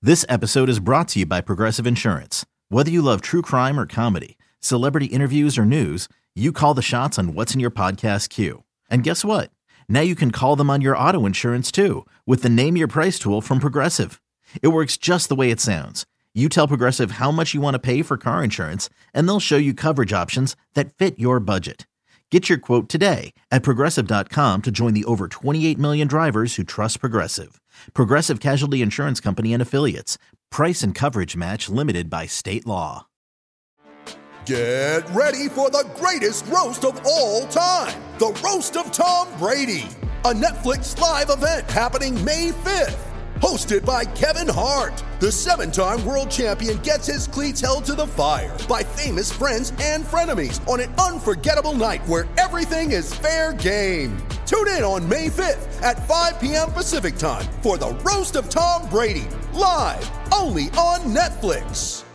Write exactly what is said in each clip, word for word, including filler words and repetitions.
This episode is brought to you by Progressive Insurance. Whether you love true crime or comedy, celebrity interviews or news, you call the shots on what's in your podcast queue. And guess what? Now you can call them on your auto insurance too with the Name Your Price tool from Progressive. It works just the way it sounds. You tell Progressive how much you want to pay for car insurance, and they'll show you coverage options that fit your budget. Get your quote today at Progressive dot com to join the over twenty-eight million drivers who trust Progressive. Progressive Casualty Insurance Company and Affiliates. Price and coverage match limited by state law. Get ready for the greatest roast of all time. The Roast of Tom Brady. A Netflix live event happening May fifth. Hosted by Kevin Hart. The seven-time world champion gets his cleats held to the fire by famous friends and frenemies on an unforgettable night where everything is fair game. Tune in on May fifth at five p.m. Pacific time for the Roast of Tom Brady. Live only on Netflix.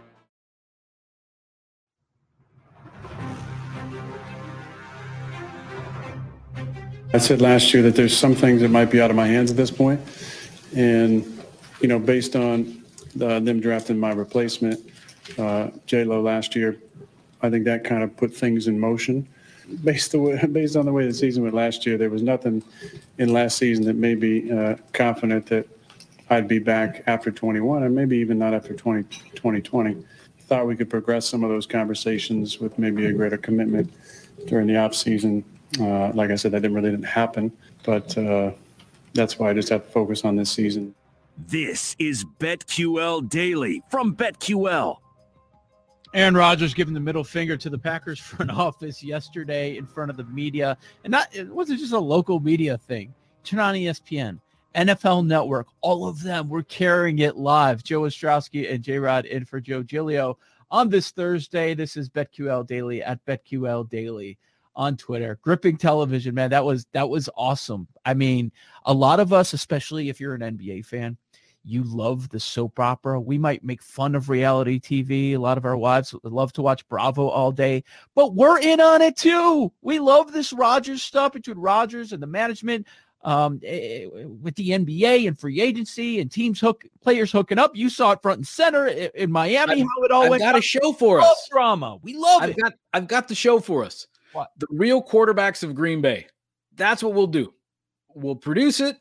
I said last year that there's some things that might be out of my hands at this point. And, you know, based on the, them drafting my replacement, uh, J-Lo last year, I think that kind of put things in motion. Based, the, based on the way the season went last year, there was nothing in last season that made me uh, confident that I'd be back after twenty-one and maybe even not after twenty twenty. Thought we could progress some of those conversations with maybe a greater commitment during the off season. Uh, like I said, that didn't really didn't happen, but uh, that's why I just have to focus on this season. This is BetQL Daily from BetQL. Aaron Rodgers giving the middle finger to the Packers front office yesterday in front of the media. And not it wasn't just a local media thing. Turn on E S P N, N F L Network, all of them were carrying it live. Joe Ostrowski and J-Rod in for Joe Giglio on this Thursday. This is BetQL Daily at BetQL Daily on Twitter. Gripping television, man. That was that was awesome. I mean, a lot of us, especially if you're an N B A fan, you love the soap opera. We might make fun of reality T V. A lot of our wives love to watch Bravo all day, but we're in on it too. We love this Rodgers stuff between Rodgers and the management um, with the N B A and free agency and teams hook players hooking up. You saw it front and center in, in Miami. I've, how it all I've went. Got a show for love us. Drama. We love I've it. Got, I've got the show for us. What? The real quarterbacks of Green Bay. That's what we'll do. We'll produce it.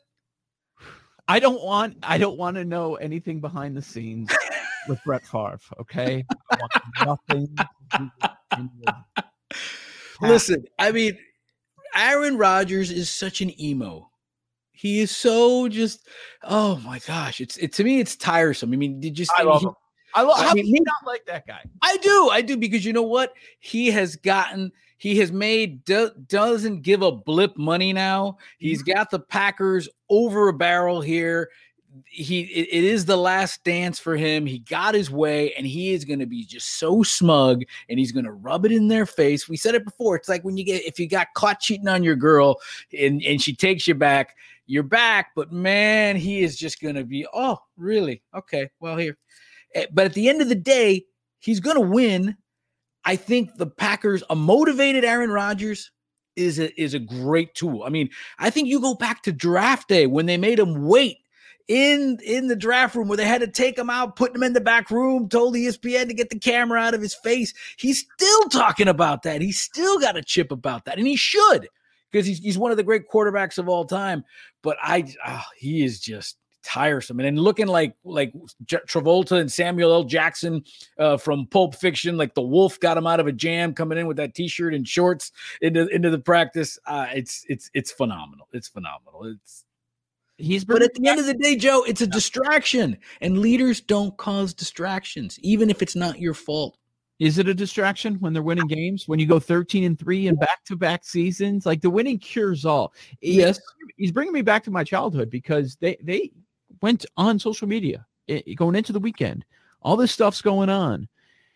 I don't want I don't want to know anything behind the scenes with Brett Favre, okay? I want nothing to do with Listen, I mean, Aaron Rodgers is such an emo. He is so just, oh my gosh. It's it to me, it's tiresome. I mean, did you I love he, him. I love I how mean, do you not like that guy? I do, I do, because you know what? He has gotten He has made do, doesn't give a blip money now. He's got the Packers over a barrel here. He it, it is the last dance for him. He got his way, and he is going to be just so smug, and he's going to rub it in their face. We said it before. It's like when you get if you got caught cheating on your girl, and and she takes you back, you're back. But man, he is just going to be oh really okay. Well here, but at the end of the day, he's going to win. I think the Packers, a motivated Aaron Rodgers is a, is a great tool. I mean, I think you go back to draft day when they made him wait in, in the draft room where they had to take him out, put him in the back room, told E S P N to get the camera out of his face. He's still talking about that. He's still got a chip about that, and he should, because he's, he's one of the great quarterbacks of all time. But I, oh, he is just tiresome, and then looking like like J- Travolta and Samuel L. Jackson uh, from Pulp Fiction, like the wolf got him out of a jam, coming in with that T-shirt and shorts into into the practice. Uh, it's it's it's phenomenal. It's phenomenal. It's he's but at the end of the day, Joe, it's a distraction, and leaders don't cause distractions, even if it's not your fault. Is it a distraction when they're winning games? When you go thirteen and three in back-to-back seasons, like the winning cures all. Yes, he's bringing me back to my childhood because they they. went on social media it, going into the weekend. All this stuff's going on.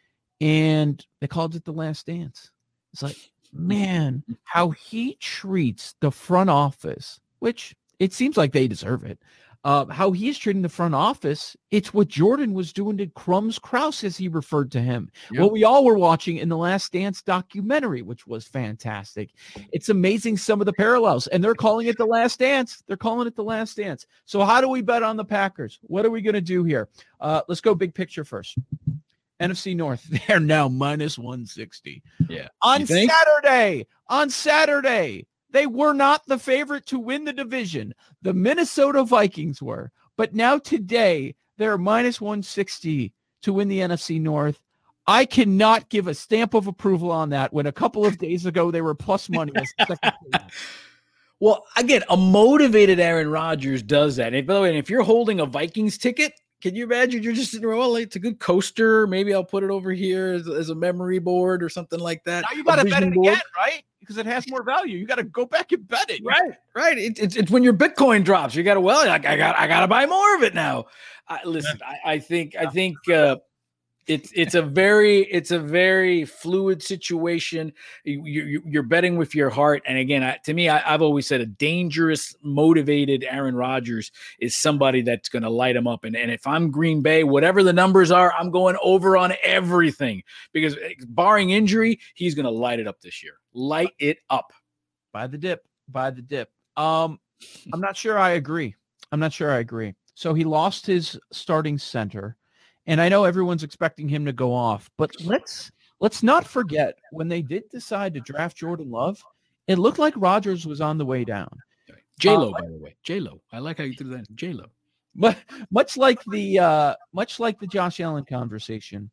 And they called it the last dance. It's like, man, how he treats the front office, which it seems like they deserve it. uh, how he's treating the front office. It's what Jordan was doing to Crumbs Krause, as he referred to him. Yep. What we all were watching in the Last Dance documentary, which was fantastic. It's amazing some of the parallels, and they're calling it the Last Dance. They're calling it the Last Dance. So how do we bet on the Packers? What are we going to do here? Uh, let's go big picture first. N F C North, they're now minus one sixty. Yeah. On Saturday, on Saturday, they were not the favorite to win the division. The Minnesota Vikings were. But now today, they're minus one sixty to win the N F C North. I cannot give a stamp of approval on that when a couple of days ago they were plus money as the second. Well, again, a motivated Aaron Rodgers does that. And by the way, if you're holding a Vikings ticket, can you imagine you're just sitting there, well, it's a good coaster. Maybe I'll put it over here as, as a memory board or something like that. Now you got to bet it board. again, right? Because it has more value. You got to go back and bet it. Right, right. It, it's it's when your Bitcoin drops, you got to, well, I, I got I got to buy more of it now. I, listen, I, I think I think uh, it's it's a very it's a very fluid situation. You, you, you're betting with your heart, and again, I, to me, I, I've always said a dangerous, motivated Aaron Rodgers is somebody that's going to light him up. And and if I'm Green Bay, whatever the numbers are, I'm going over on everything because barring injury, he's going to light it up this year. Light it up. By the dip. By the dip. Um, I'm not sure I agree. I'm not sure I agree. So he lost his starting center. And I know everyone's expecting him to go off, but let's let's not forget when they did decide to draft Jordan Love, it looked like Rodgers was on the way down. J-Lo, uh, by the way. J-Lo. I like how you threw that. J-Lo. But much like the uh, much like the Josh Allen conversation,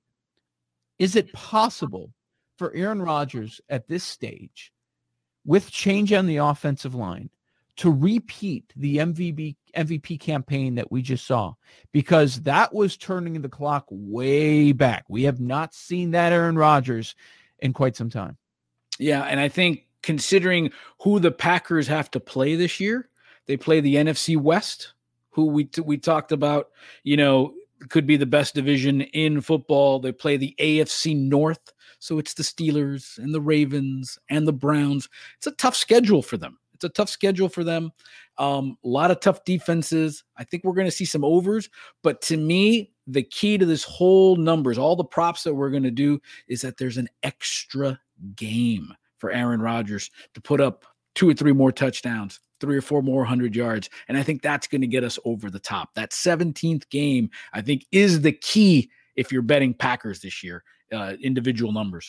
is it possible for Aaron Rodgers at this stage, with change on the offensive line, to repeat the M V P M V P campaign that we just saw? Because that was turning the clock way back. We have not seen that Aaron Rodgers in quite some time. Yeah, and I think considering who the Packers have to play this year, they play the N F C West, who we t- we talked about, you know, could be the best division in football. They play the A F C North, so it's the Steelers and the Ravens and the Browns. It's a tough schedule for them. It's a tough schedule for them. Um, a lot of tough defenses. I think we're going to see some overs. But to me, the key to this whole numbers, all the props that we're going to do, is that there's an extra game for Aaron Rodgers to put up two or three more touchdowns, three or four more hundred yards. And I think that's going to get us over the top. That seventeenth game, I think, is the key if you're betting Packers this year, uh, individual numbers.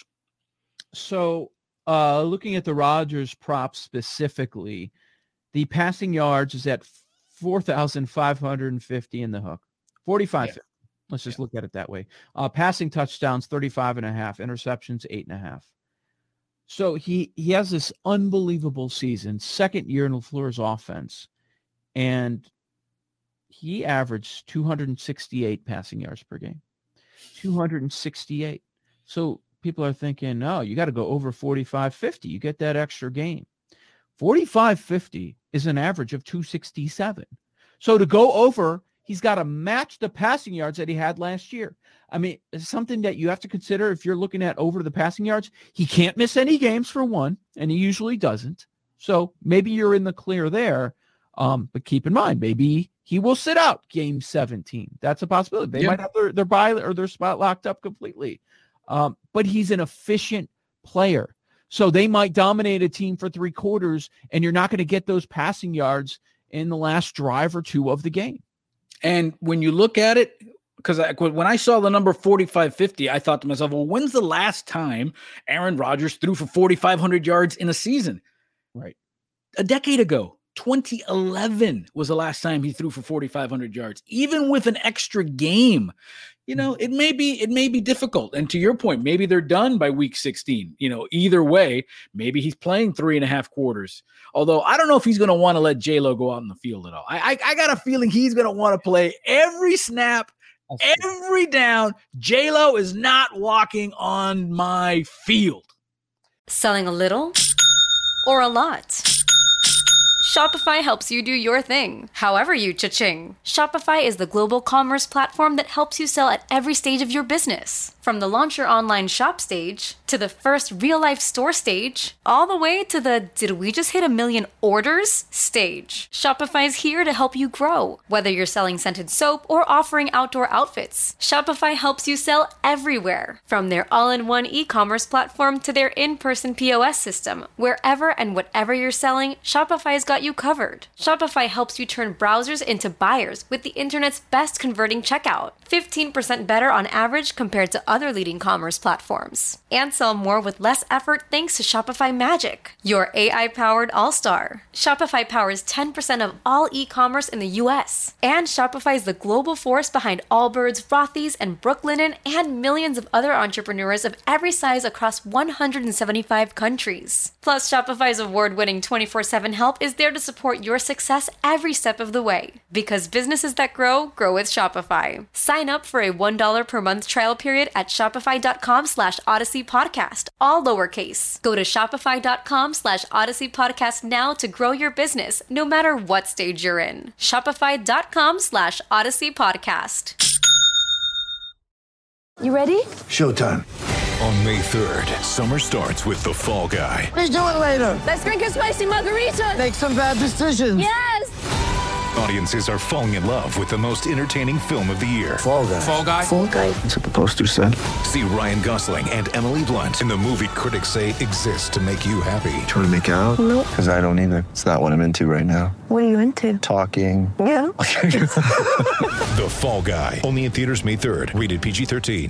So uh, looking at the Rodgers props specifically, the passing yards is at four thousand five hundred fifty in the hook, forty-five. Yeah. Let's just yeah. look at it that way. Uh, passing touchdowns, thirty-five and a half, interceptions, eight and a half. So he, he has this unbelievable season, second year in LaFleur's offense, and he averaged two hundred sixty-eight passing yards per game, two hundred sixty-eight. So people are thinking, oh, you got to go over forty-five fifty. You get that extra game. forty-five fifty is an average of two sixty-seven. So to go over, he's got to match the passing yards that he had last year. I mean, it's something that you have to consider if you're looking at over the passing yards. He can't miss any games for one, and he usually doesn't. So maybe you're in the clear there. Um, but keep in mind, maybe he will sit out game seventeen. That's a possibility. They yeah. might have their, their buy or their spot locked up completely. Um, but he's an efficient player. So they might dominate a team for three quarters, and you're not going to get those passing yards in the last drive or two of the game. And when you look at it, because when I saw the number forty-five fifty, I thought to myself, well, when's the last time Aaron Rodgers threw for forty-five hundred yards in a season? Right. A decade ago, twenty eleven was the last time he threw for forty-five hundred yards, even with an extra game. You know, it may be it may be difficult. And to your point, maybe they're done by week sixteen. You know, either way, maybe he's playing three and a half quarters. Although I don't know if he's going to want to let J-Lo go out in the field at all. I I, I got a feeling he's going to want to play every snap, every down. J-Lo is not walking on my field. Selling a little or a lot? Shopify helps you do your thing, however you cha-ching. Shopify is the global commerce platform that helps you sell at every stage of your business. From the launch your online shop stage, to the first real-life store stage, all the way to the did we just hit a million orders stage. Shopify is here to help you grow. Whether you're selling scented soap or offering outdoor outfits, Shopify helps you sell everywhere. From their all-in-one e-commerce platform to their in-person P O S system, wherever and whatever you're selling, Shopify's got you covered. Shopify helps you turn browsers into buyers with the internet's best converting checkout, fifteen percent better on average compared to other leading commerce platforms. And sell more with less effort thanks to Shopify Magic, your A I-powered all-star. Shopify powers ten percent of all e-commerce in the U S. And Shopify is the global force behind Allbirds, Rothy's, and Brooklinen, and millions of other entrepreneurs of every size across one hundred seventy-five countries. Plus, Shopify's award-winning twenty-four seven help is there to support your success every step of the way. Because businesses that grow, grow with Shopify. Sign up for a one dollar per month trial period at shopify.com slash Odyssey Podcast, all lowercase. Go to shopify.com slash Odyssey Podcast now to grow your business, no matter what stage you're in. Shopify.com slash Odyssey Podcast. You ready? Showtime. On May third, summer starts with The Fall Guy. Let's do it later. Let's drink a spicy margarita. Make some bad decisions. Yes! Audiences are falling in love with the most entertaining film of the year. Fall Guy. Fall Guy? Fall Guy. That's what the poster said. See Ryan Gosling and Emily Blunt in the movie critics say exists to make you happy. Trying to make it out? Nope. Because I don't either. It's not what I'm into right now. What are you into? Talking. Yeah. The Fall Guy. Only in theaters May third. Rated P G thirteen.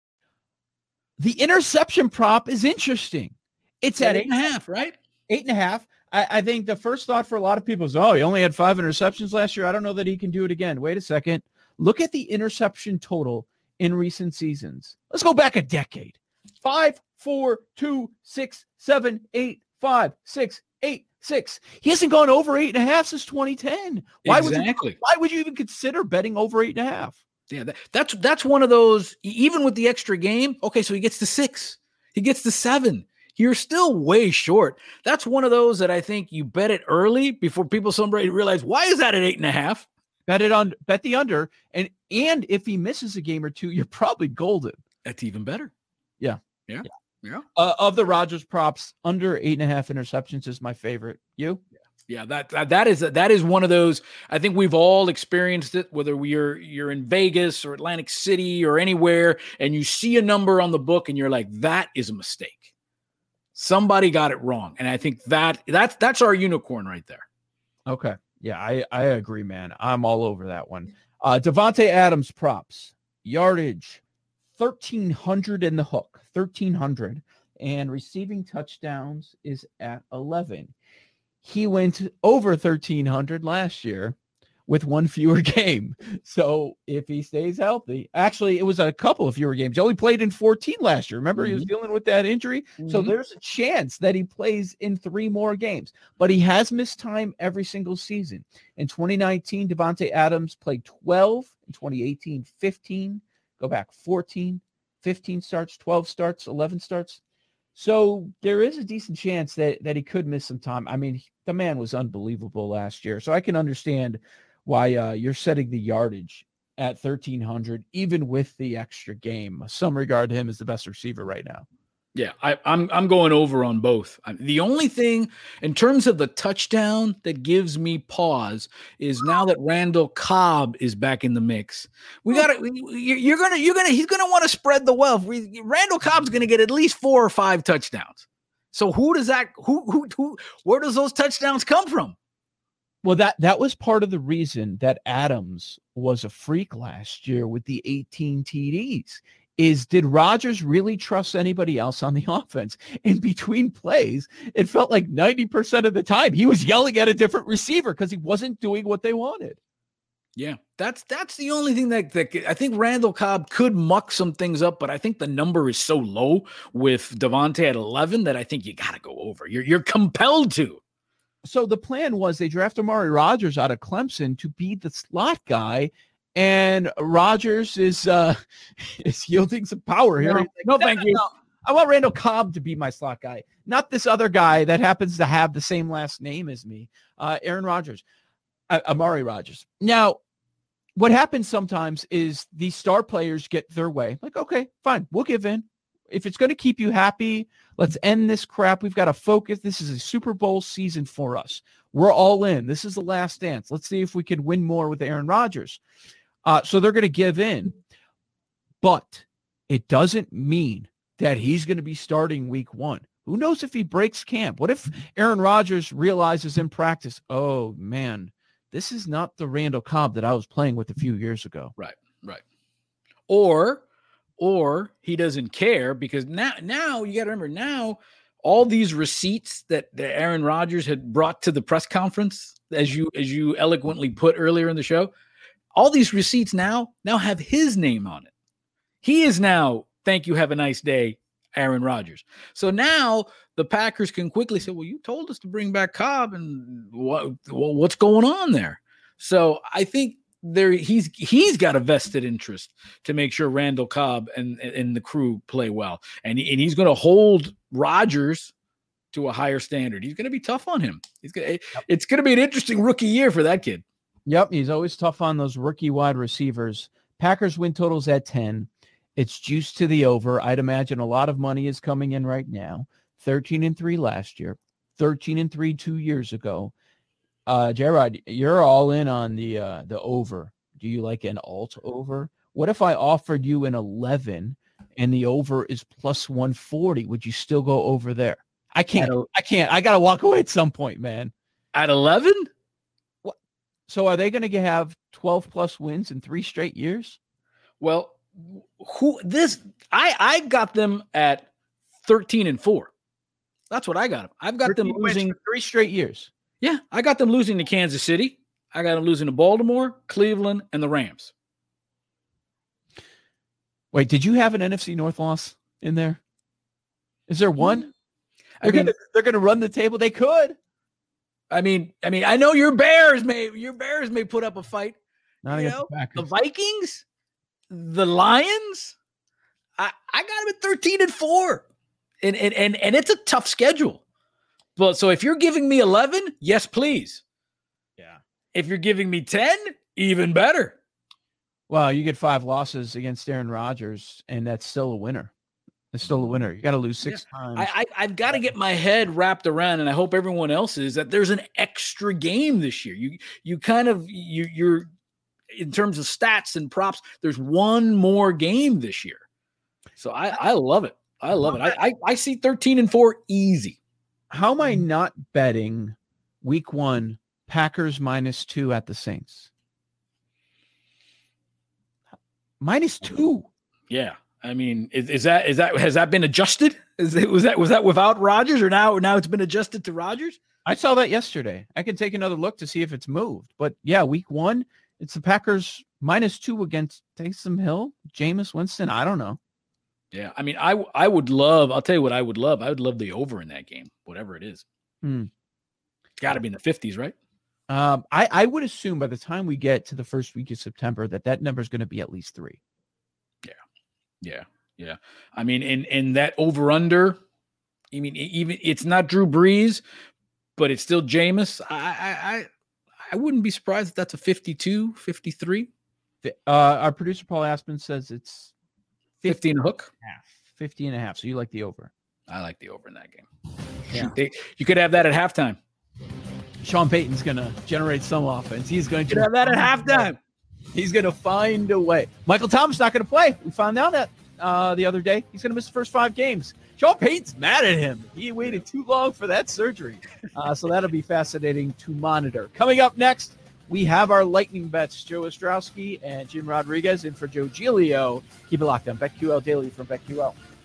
The interception prop is interesting. It's at eight and a half, right? Eight and a half. I, I think the first thought for a lot of people is, oh, he only had five interceptions last year. I don't know that he can do it again. Wait a second. Look at the interception total in recent seasons. Let's go back a decade. Five, four, two, six, seven, eight, five, six, eight, six. He hasn't gone over eight and a half since twenty ten. Why exactly. would you, why would you even consider betting over eight and a half? Yeah, that, that's that's one of those, even with the extra game, okay, so he gets to six. He gets to seven. You're still way short. That's one of those that I think you bet it early before people somebody realize, why is that at eight and a half? Bet it on, bet the under. And and if he misses a game or two, you're probably golden. That's even better. Yeah. Yeah. Yeah. yeah. Uh, of the Rodgers props, under eight and a half interceptions is my favorite. You? Yeah. Yeah, that, that that is that is one of those. I think we've all experienced it, whether we are you're in Vegas or Atlantic City or anywhere, and you see a number on the book and you're like, that is a mistake. Somebody got it wrong. And I think that that's that's our unicorn right there. Okay. Yeah, I, I agree, man. I'm all over that one. Uh, Davante Adams props, yardage, thirteen hundred in the hook, thirteen hundred, and receiving touchdowns is at eleven. He went over thirteen hundred last year with one fewer game. So if he stays healthy, actually, it was a couple of fewer games. He only played in fourteen last year. Remember, mm-hmm. he was dealing with that injury. Mm-hmm. So there's a chance that he plays in three more games. But he has missed time every single season. In twenty nineteen, Davante Adams played twelve. In twenty eighteen, fifteen. Go back, fourteen, fifteen starts, twelve starts, eleven starts. So there is a decent chance that, that he could miss some time. I mean, the man was unbelievable last year. So I can understand why uh, you're setting the yardage at thirteen hundred, even with the extra game. Some regard him as the best receiver right now. Yeah, I, I'm I'm going over on both. The only thing in terms of the touchdown that gives me pause is now that Randall Cobb is back in the mix. We got to you're gonna you're gonna he's gonna want to spread the wealth. We, Randall Cobb's gonna get at least four or five touchdowns. So who does that who who who where does those touchdowns come from? Well, that that was part of the reason that Adams was a freak last year with the eighteen T Ds. Is did Rodgers really trust anybody else on the offense? In between plays, it felt like ninety percent of the time he was yelling at a different receiver because he wasn't doing what they wanted. Yeah, that's that's the only thing that, that I think Randall Cobb could muck some things up, but I think the number is so low with Davante at eleven that I think you got to go over. You're you're compelled to. So the plan was they draft Amari Rodgers out of Clemson to be the slot guy. And Rodgers is uh, is yielding some power here. No, like, no, no thank no, you. No. I want Randall Cobb to be my slot guy, not this other guy that happens to have the same last name as me, uh, Aaron Rodgers, uh, Amari Rodgers. Now, what happens sometimes is these star players get their way. Like, okay, fine, we'll give in. if it's going to keep you happy, let's end this crap. We've got to focus. This is a Super Bowl season for us. We're all in. This is the last dance. Let's see if we can win more with Aaron Rodgers. Uh, so they're going to give in. But it doesn't mean that he's going to be starting week one. Who knows if he breaks camp? What if Aaron Rodgers realizes in practice, oh, man, this is not the Randall Cobb that I was playing with a few years ago. Right, right. Or, or he doesn't care because now, now you got to remember now, all these receipts that, that Aaron Rodgers had brought to the press conference, as you as you eloquently put earlier in the show, all these receipts now now have his name on it. He is now, thank you, have a nice day, Aaron Rodgers. So now the Packers can quickly say, well, you told us to bring back Cobb, and what well, what's going on there? So I think there he's he's got a vested interest to make sure Randall Cobb and, and the crew play well. And, he, and he's going to hold Rodgers to a higher standard. He's going to be tough on him. He's gonna, yep. It's going to be an interesting rookie year for that kid. Yep, he's always tough on those rookie wide receivers. Packers win totals at ten. It's juiced to the over. I'd imagine a lot of money is coming in right now. thirteen and three last year, thirteen and three two years ago. Uh, Gerard, you're all in on the uh, the over. Do you like an alt over? What if I offered you an eleven and the over is plus one forty? Would you still go over there? I can't. A, I can't. I got to walk away at some point, man. At eleven? What? So are they going to have twelve plus wins in three straight years? Well, who this? I I got them at thirteen and four. That's what I got them. I've got them losing three straight years. Yeah, I got them losing to Kansas City. I got them losing to Baltimore, Cleveland, and the Rams. Wait, did you have an N F C North loss in there? Is there one? They're I mean, gonna they're gonna run the table. They could. I mean, I mean, I know your Bears may your Bears may put up a fight. Not you against know? the Packers. The Vikings, the Lions. I, I got them at thirteen and four, and and and and it's a tough schedule. Well, so if you're giving me eleven, yes, please. Yeah. If you're giving me ten, even better. Well, you get five losses against Aaron Rodgers, and that's still a winner. It's still a winner. You got to lose six yeah. times. I, I, I've got to get my head wrapped around, and I hope everyone else is, that there's an extra game this year. You you kind of you you're in terms of stats and props. There's one more game this year, so I, I love it. I love it. I, I I see thirteen and four easy. How am I not betting week one Packers minus two at the Saints? Minus two. Yeah. I mean, is, is that, is that, has that been adjusted? Is it, was that, was that without Rodgers, or now, now it's been adjusted to Rodgers? I saw that yesterday. I can take another look to see if it's moved, but yeah, week one, it's the Packers minus two against Taysom Hill, Jameis Winston. I don't know. Yeah, I mean, I I would love. I'll tell you what I would love. I would love the over in that game, whatever it is. Hmm. It's got to be in the fifties, right? Um, I I would assume by the time we get to the first week of September that that number is going to be at least three. Yeah, yeah, yeah. I mean, in in that over under, I mean, even it's not Drew Brees, but it's still Jameis. I I I, I wouldn't be surprised if that's a fifty-two, fifty-three. Uh, our producer Paul Aspen says it's fifty and a hook. Half, fifty and a half. So you like the over? I like the over in that game. Yeah. They, you could have that at halftime. Sean Payton's going to generate some offense. He's going to have that at halftime. He's going to find a way. Michael Thomas not going to play. We found out that uh, the other day. He's going to miss the first five games. Sean Payton's mad at him. He waited too long for that surgery. Uh, so that'll be fascinating to monitor. Coming up next, we have our lightning bets. Joe Ostrowski and Jim Rodriguez in for Joe Giglio. Keep it locked on BetQL Daily from BetQL.